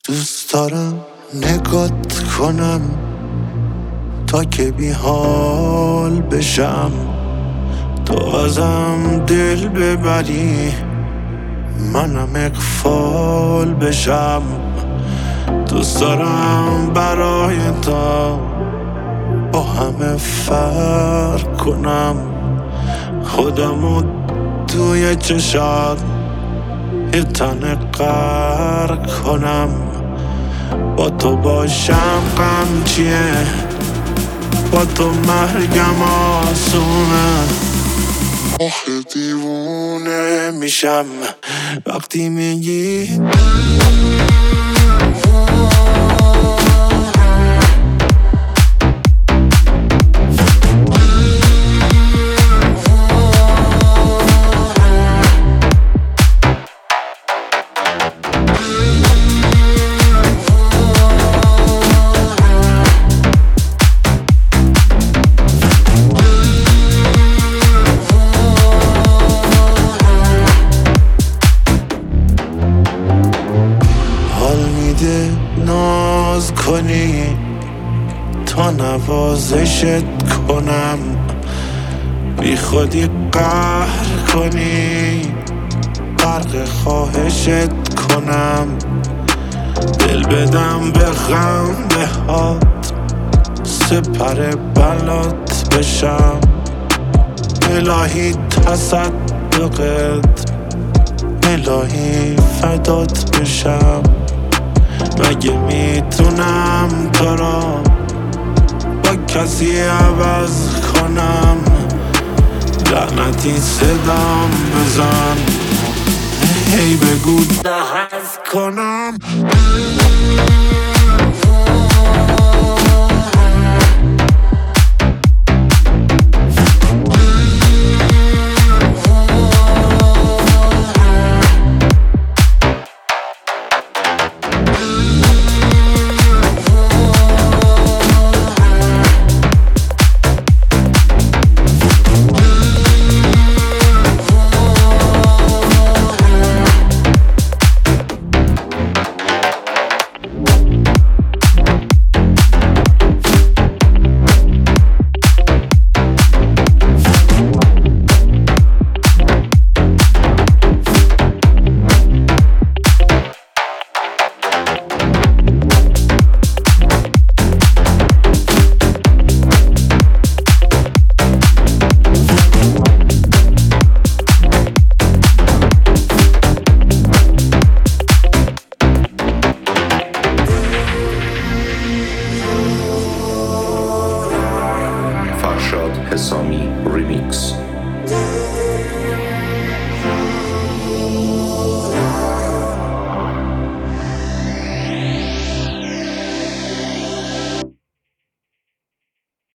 دوست دارم نگات کنم تا که بی حال بشم، تو ازم دل ببری منم اغفال بشم. دوست دارم برای تو با همه فرق کنم، خودمو توی چشات یه تنه غرق کنم. با تو باشم غم چیه، با تو مرگم آسونه. آخه دیوونه میشم وقتی میگی ناز کنی تا نوازشت کنم، بی خودی قهر کنی غرق خواهشت کنم. دل بدم به خنده هات سپر بلات بشم، الهی تصدقت الهی فدات بشم. مگه میتونم تو را با کسی عوض کنم؟ لعنتی صدام بزن هی بگو دهست کنم. Farshad Hesami Remix.